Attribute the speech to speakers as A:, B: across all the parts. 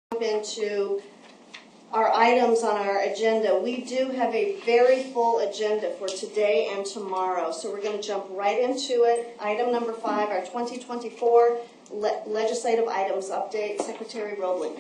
A: Into our items on our agenda. We do have a very full agenda for today and tomorrow, so we're going to jump right into it. Item number 5, our 2024 legislative items update. Secretary Roebling.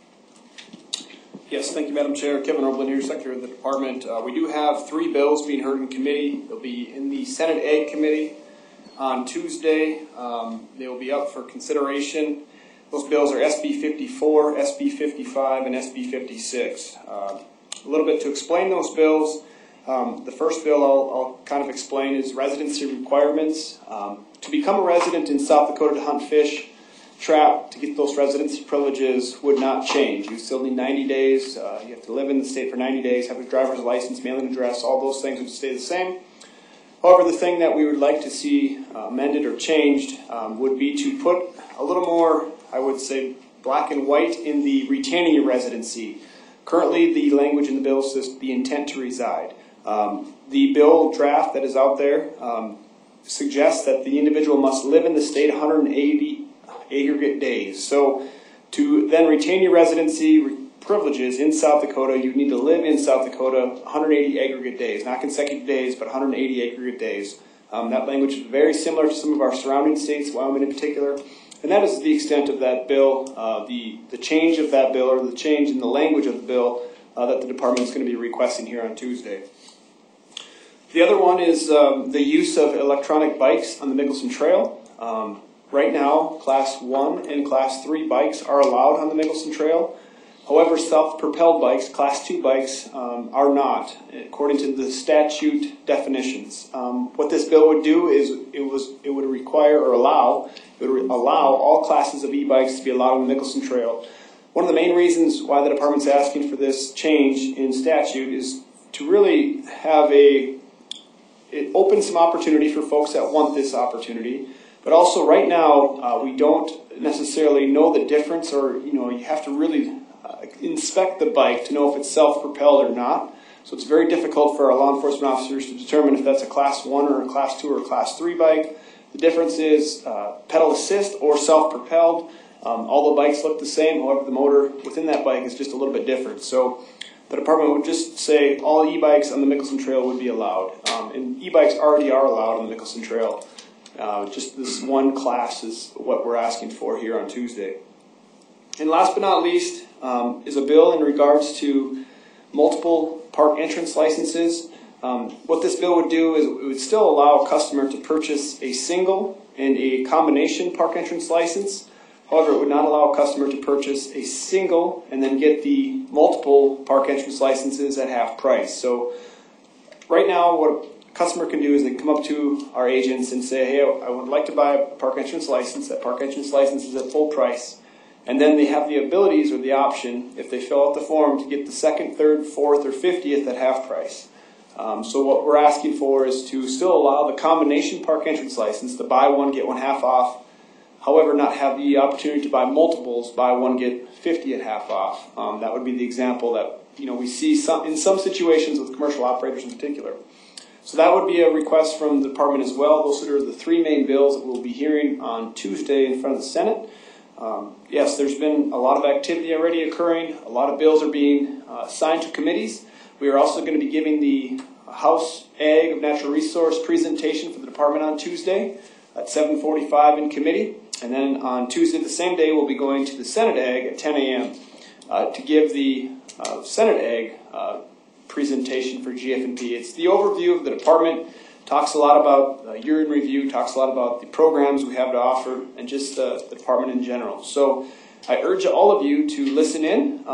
B: Yes, thank you, Madam Chair. Kevin Roebling here, Secretary of the Department. We do have 3 bills being heard in committee. They'll be in the Senate Ag Committee on Tuesday. They will be up for consideration. Those bills are SB 54, SB 55, and SB 56. A little bit to explain those bills. The first bill I'll kind of explain is residency requirements. To become a resident in South Dakota to hunt, fish, trap, to get those residency privileges would not change. You still need 90 days. You have to live in the state for 90 days, have a driver's license, mailing address, all those things would stay the same. However, the thing that we would like to see amended or changed would be to put a little more, I would say, black and white in the retaining your residency. Currently, the language in the bill says the intent to reside. The bill draft that is out there suggests that the individual must live in the state 180 aggregate days. So to then retain your residency privileges in South Dakota, you need to live in South Dakota 180 aggregate days, not consecutive days, but 180 aggregate days. That language is very similar to some of our surrounding states, Wyoming in particular. And that is the extent of that bill, the change of that bill, or the change in the language of the bill that the department is going to be requesting here on Tuesday. The other one is the use of electronic bikes on the Mickelson Trail. Right now, Class 1 and Class 3 bikes are allowed on the Mickelson Trail. However, self-propelled bikes, Class 2 bikes, are not, according to the statute definitions. What this bill would do is it would require or allow all classes of e-bikes to be allowed on the Mickelson Trail. One of the main reasons why the department's asking for this change in statute is to really have it open some opportunity for folks that want this opportunity. But also right now, we don't necessarily know the difference, or you have to really inspect the bike to know if it's self-propelled or not. So it's very difficult for our law enforcement officers to determine if that's a Class 1 or a Class 2 or a Class 3 bike. The difference is pedal assist or self-propelled. All the bikes look the same, however the motor within that bike is just a little bit different. So the department would just say all e-bikes on the Mickelson Trail would be allowed. And e-bikes already are allowed on the Mickelson Trail. Just this one class is what we're asking for here on Tuesday. And last but not least is a bill in regards to multiple park entrance licenses. What this bill would do is it would still allow a customer to purchase a single and a combination park entrance license. However, it would not allow a customer to purchase a single and then get the multiple park entrance licenses at half price. So right now, what a customer can do is they can come up to our agents and say, hey, I would like to buy a park entrance license. That park entrance license is at full price. And then they have the abilities or the option, if they fill out the form, to get the 2nd, 3rd, 4th, or 50th at half price. So what we're asking for is to still allow the combination park entrance license to buy one, get one half off. However, not have the opportunity to buy multiples, buy one, get 50 at half off. That would be the example that we see in some situations with commercial operators in particular. So that would be a request from the department as well. Those are the 3 main bills that we'll be hearing on Tuesday in front of the Senate. Yes, there's been a lot of activity already occurring. A lot of bills are being assigned to committees. We are also going to be giving the House Ag of Natural Resource presentation for the department on Tuesday at 7:45 in committee. And then on Tuesday, the same day, we'll be going to the Senate Ag at 10 a.m. To give the Senate Ag presentation for GF&P. It's the overview of the department. Talks a lot about year in review, talks a lot about the programs we have to offer, and just the department in general. So I urge all of you to listen in,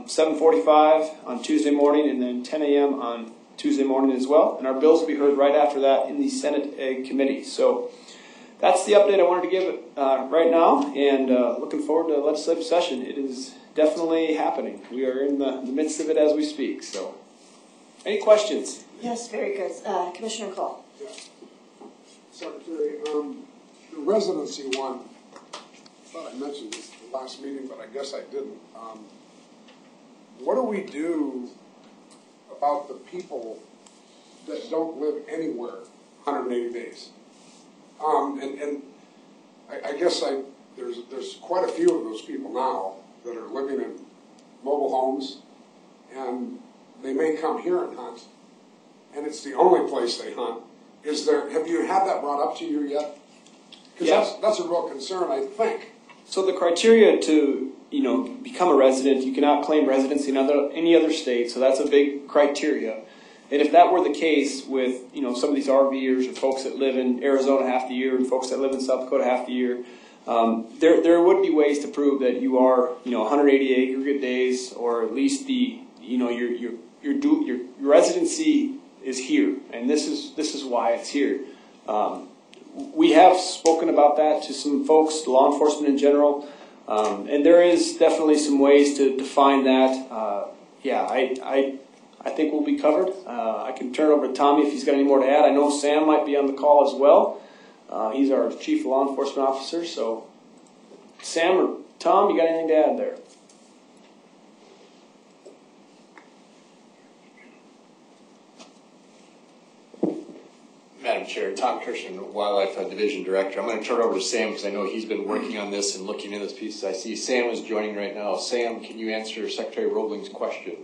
B: 7:45 on Tuesday morning, and then 10 a.m. on Tuesday morning as well. And our bills will be heard right after that in the Senate Ag Committee. So that's the update I wanted to give right now, and looking forward to the legislative session. It is definitely happening. We are in the midst of it as we speak. So any questions?
A: Yes, very good. Commissioner Cole.
C: Secretary, the residency one, I thought I mentioned this at the last meeting, but I guess I didn't. What do we do about the people that don't live anywhere 180 days? And I guess there's quite a few of those people now that are living in homes, and they may come here and hunt, and it's the only place they hunt. Have you had that brought up to you yet? Because
B: Yeah.
C: that's a real concern, I think.
B: So the criteria to become a resident, you cannot claim residency in any other state. So that's a big criteria. And if that were the case with some of these RVers or folks that live in Arizona half the year and folks that live in South Dakota half the year, there would be ways to prove that you are 180 aggregate days, or at least your residency is here, and this is why it's here. We have spoken about that to some folks, law enforcement in general, and there is definitely some ways to define that. I think we'll be covered. I can turn it over to Tommy if he's got any more to add. I know Sam might be on the call as well. He's our chief law enforcement officer. So, Sam or Tom, you got anything to add there?
D: Madam Chair, Tom Kirshner, Wildlife Division Director. I'm going to turn it over to Sam because I know he's been working on this and looking into this piece. I see Sam is joining right now. Sam, can you answer Secretary Roebling's question?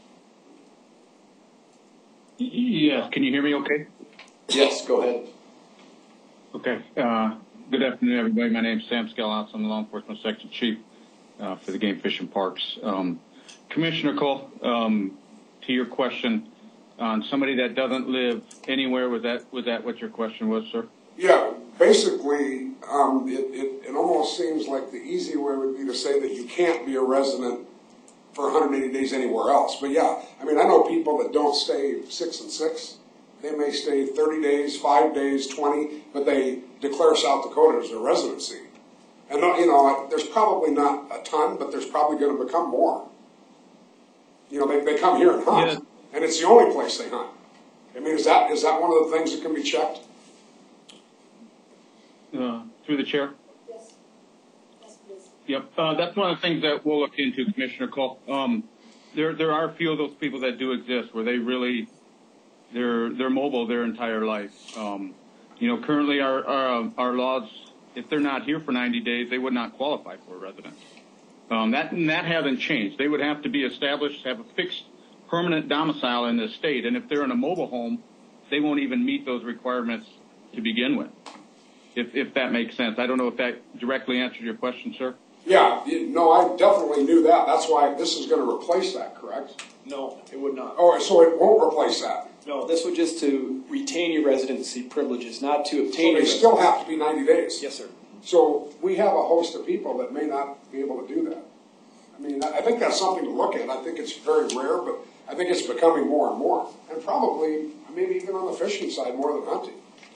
E: Yes, can you hear me okay?
D: Yes, go ahead.
E: Okay. Good afternoon, everybody. My name is Sam Skelos. I'm the Law Enforcement Section Chief for the Game Fish and Parks. Commissioner Cole, to your question on somebody that doesn't live anywhere, was that what your question was, sir?
C: Yeah, basically, it almost seems like the easy way would be to say that you can't be a resident for 180 days anywhere else. But yeah, I mean, I know people that don't stay 6 and 6. They may stay 30 days, 5 days, 20, but they declare South Dakota as their residency. And there's probably not a ton, but there's probably going to become more. They come here and hunt. Yeah. And it's the only place they hunt. I mean, is that one of the things that can be checked?
E: Through the chair?
A: Yes. Yes, please.
E: Yep. That's one of the things that we'll look into, Commissioner Cole. There are a few of those people that do exist where they're mobile their entire life. Currently our laws, if they're not here for 90 days, they would not qualify for a residence. That hasn't changed. They would have to be established, have a fixed permanent domicile in the state, and if they're in a mobile home, they won't even meet those requirements to begin with, if that makes sense. I don't know if that directly answered your question, sir.
C: Yeah, no, I definitely knew that. That's why this is going to replace that, correct?
B: No, it would not.
C: Oh, so it won't replace that?
B: No, this would just to retain your residency privileges, not to obtain
C: So they still have to be 90 days?
B: Yes, sir.
C: So we have a host of people that may not be able to do that. I mean, I think that's something to look at. I think it's very rare, but I think it's becoming more and more. And probably, maybe even on the fishing side, more than hunting.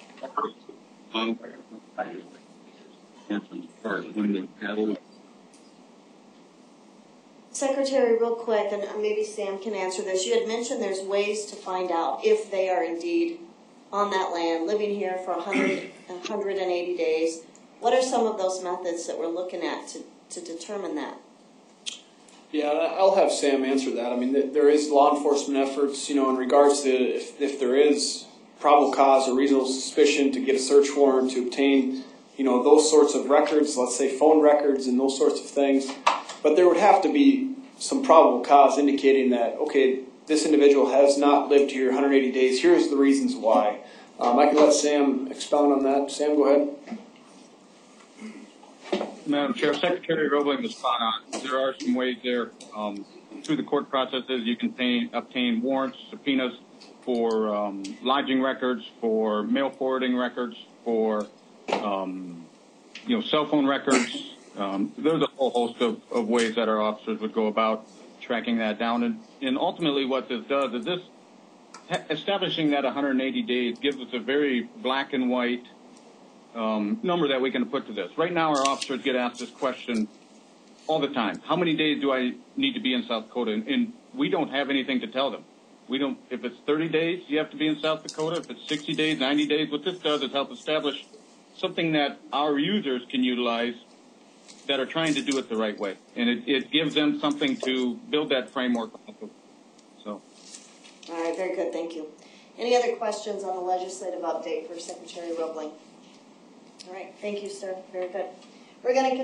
A: Secretary, real quick, and maybe Sam can answer this. You had mentioned there's ways to find out if they are indeed on that land, living here for 180 days. What are some of those methods that we're looking at to determine that?
B: Yeah, I'll have Sam answer that. I mean, there is law enforcement efforts, in regards to if there is probable cause or reasonable suspicion to get a search warrant to obtain, those sorts of records, let's say phone records and those sorts of things. But there would have to be some probable cause indicating that, okay, this individual has not lived here 180 days. Here's the reasons why. I can let Sam expound on that. Sam, go ahead.
E: Madam Chair, Secretary Roebling was spot on. There are some ways there. Through the court processes, you can obtain warrants, subpoenas for lodging records, for mail forwarding records, for cell phone records. There's a whole host of ways that our officers would go about tracking that down. And ultimately what this does is establishing that 180 days gives us a very black and white number that we can put to this. Right now, our officers get asked this question all the time. How many days do I need to be in South Dakota? And we don't have anything to tell them. If it's 30 days, you have to be in South Dakota. If it's 60 days, 90 days, what this does is help establish something that our users can utilize that are trying to do it the right way. And it gives them something to build that framework. So.
A: All right, very good, thank you. Any other questions on the legislative update for Secretary Roebling? All right, thank you, sir. Very good. We're going to